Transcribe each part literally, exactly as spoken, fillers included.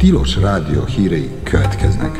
Tilos Rádió hírei következnek.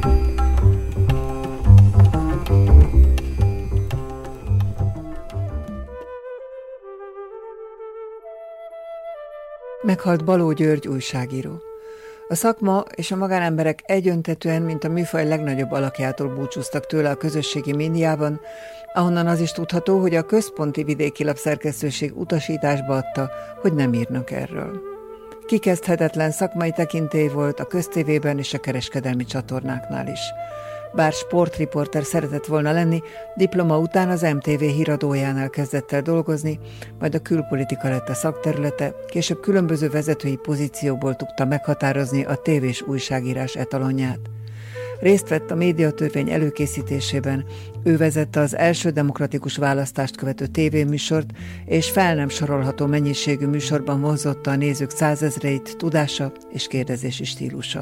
Meghalt Baló György újságíró. A szakma és a magánemberek egyöntetűen, mint a műfaj legnagyobb alakjától búcsúztak tőle a közösségi médiában, ahonnan az is tudható, hogy a központi vidéki lapszerkesztőség utasításba adta, hogy nem írnak erről. Kikezdhetetlen szakmai tekintély volt a köztévében és a kereskedelmi csatornáknál is. Bár sportriporter szeretett volna lenni, diploma után az em té vé híradójánál kezdett el dolgozni, majd a külpolitika lett a szakterülete, később különböző vezetői pozícióból tudta meghatározni a tévés újságírás etalonját. Részt vett a médiatörvény előkészítésében, ő vezette az első demokratikus választást követő tévéműsort, és fel nem sorolható mennyiségű műsorban vonzotta a nézők százezreit tudása és kérdezési stílusa.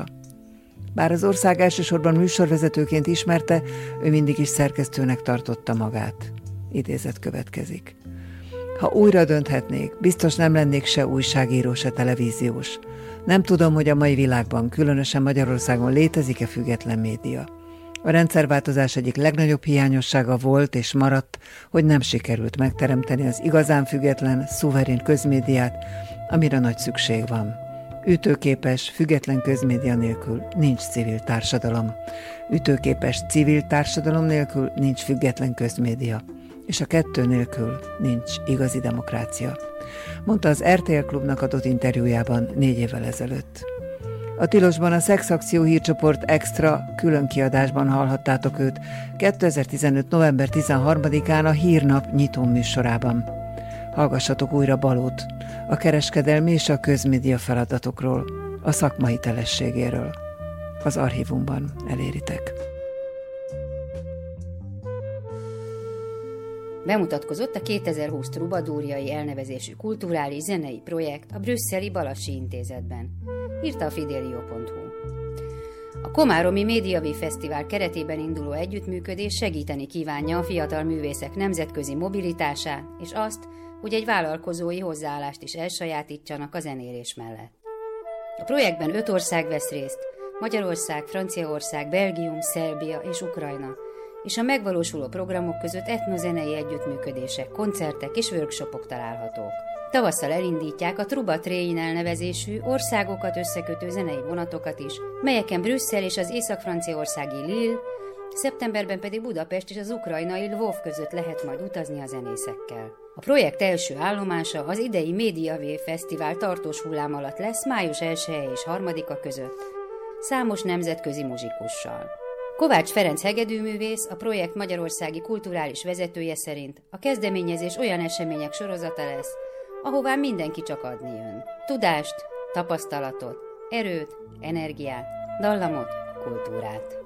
Bár az ország elsősorban műsorvezetőként ismerte, ő mindig is szerkesztőnek tartotta magát. Idézet következik. Ha újra dönthetnék, biztos nem lennék se újságíró, se televíziós. Nem tudom, hogy a mai világban, különösen Magyarországon létezik-e független média. A rendszerváltozás egyik legnagyobb hiányossága volt és maradt, hogy nem sikerült megteremteni az igazán független, szuverén közmédiát, amire nagy szükség van. Ütőképes, független közmédia nélkül nincs civil társadalom. Ütőképes civil társadalom nélkül nincs független közmédia. És a kettő nélkül nincs igazi demokrácia, mondta az er té el Klubnak adott interjújában négy évvel ezelőtt. A Tilosban a Szexakció hírcsoport extra külön kiadásban hallhattátok őt kétezer-tizenöt. november tizenharmadikán a Hírnap nyitó műsorában. Hallgassatok újra Balót, a kereskedelmi és a közmédia feladatokról, a szakma hitelességéről. Az archívumban eléritek. Bemutatkozott a kétezer-húsz trubadúrjai elnevezésű kulturális zenei projekt a brüsszeli Balassi Intézetben, írta a fidelio pont hu. A Komáromi Médiavé Fesztivál keretében induló együttműködés segíteni kívánja a fiatal művészek nemzetközi mobilitását, és azt, hogy egy vállalkozói hozzáállást is elsajátítsanak a zenélés mellett. A projektben öt ország vesz részt, Magyarország, Franciaország, Belgium, Szerbia és Ukrajna, és a megvalósuló programok között etnozenei együttműködések, koncertek és workshopok találhatók. Tavasszal elindítják a Truba Train elnevezésű országokat összekötő zenei vonatokat is, melyeken Brüsszel és az észak-franciaországi Lille, szeptemberben pedig Budapest és az ukrajnai Lvov között lehet majd utazni a zenészekkel. A projekt első állomása az idei Médiavé Fesztivál tartós hullám alatt lesz május elseje és harmadika között, számos nemzetközi muzsikussal. Kovács Ferenc hegedűművész, a projekt magyarországi kulturális vezetője szerint a kezdeményezés olyan események sorozata lesz, ahová mindenki csak adni jön. Tudást, tapasztalatot, erőt, energiát, dallamot, kultúrát.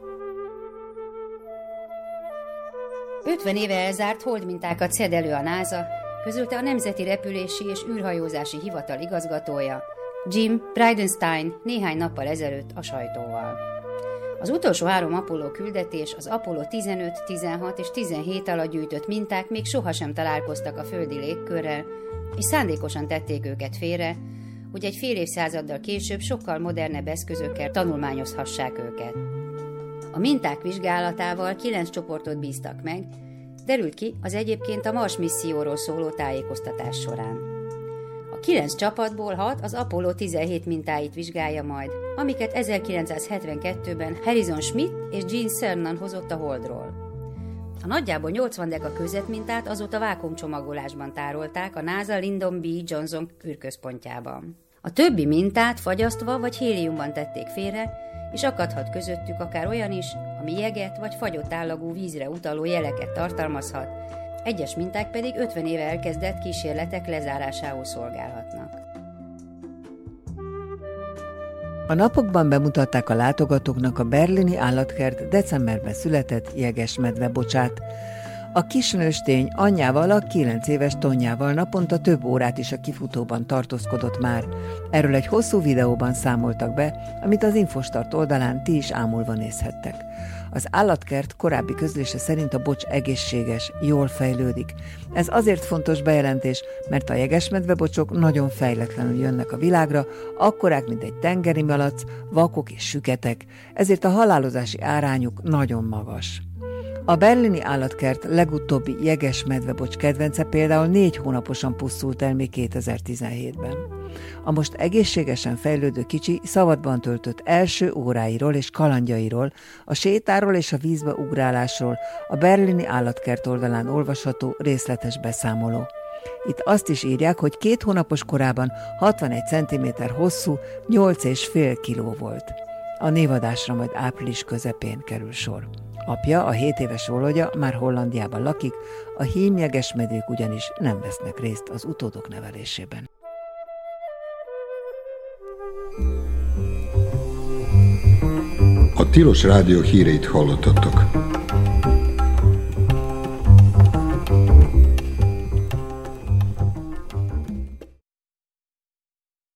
ötven éve elzárt holdmintákat szed elő a NASA, közölte a Nemzeti Repülési és űrhajózási Hivatal igazgatója, Jim Bridenstine néhány nappal ezelőtt a sajtóval. Az utolsó három Apollo küldetés, az Apollo tizenöt, tizenhat és tizenhét alatt gyűjtött minták még sohasem találkoztak a földi légkörrel, és szándékosan tették őket félre, hogy egy fél évszázaddal később sokkal modernebb eszközökkel tanulmányozhassák őket. A minták vizsgálatával kilenc csoportot bíztak meg, derült ki az egyébként a Mars misszióról szóló tájékoztatás során. A kilenc csapatból hat az Apollo tizenhét mintáit vizsgálja majd, amiket ezerkilencszázhetvenkettőben Harrison Schmitt és Gene Cernan hozott a Holdról. A nagyjából nyolcvan deka kőzetmintát azóta vákuumcsomagolásban tárolták a NASA Lyndon B. Johnson űrközpontjában. A többi mintát fagyasztva vagy héliumban tették félre, és akadhat közöttük akár olyan is, ami jeget vagy fagyott állagú vízre utaló jeleket tartalmazhat, egyes minták pedig ötven éve elkezdett kísérletek lezárásául szolgálhatnak. A napokban bemutatták a látogatóknak a berlini állatkert decemberben született jegesmedve bocsát. A kis nőstény anyjával, a kilenc éves Tonyával naponta több órát is a kifutóban tartózkodott már. Erről egy hosszú videóban számoltak be, amit az Infostart oldalán ti is ámulva nézhettek. Az állatkert korábbi közlése szerint a bocs egészséges, jól fejlődik. Ez azért fontos bejelentés, mert a jegesmedvebocsok nagyon fejletlenül jönnek a világra, akkorák, mint egy tengeri malac, vakok és süketek, ezért a halálozási arányuk nagyon magas. A berlini állatkert legutóbbi jegesmedvebocs kedvence például négy hónaposan pusztult el még kétezer-tizenhétben. A most egészségesen fejlődő kicsi szabadban töltött első óráiról és kalandjairól, a sétáról és a vízbe ugrálásról a berlini állatkert oldalán olvasható részletes beszámoló. Itt azt is írják, hogy két hónapos korában hatvanegy centiméter hosszú, nyolc és fél kiló volt. A névadásra majd április közepén kerül sor. Apja, a hét éves Volodya már Hollandiában lakik, a hímjegesmedvék ugyanis nem vesznek részt az utódok nevelésében. A Tilos Rádió híreit hallottatok.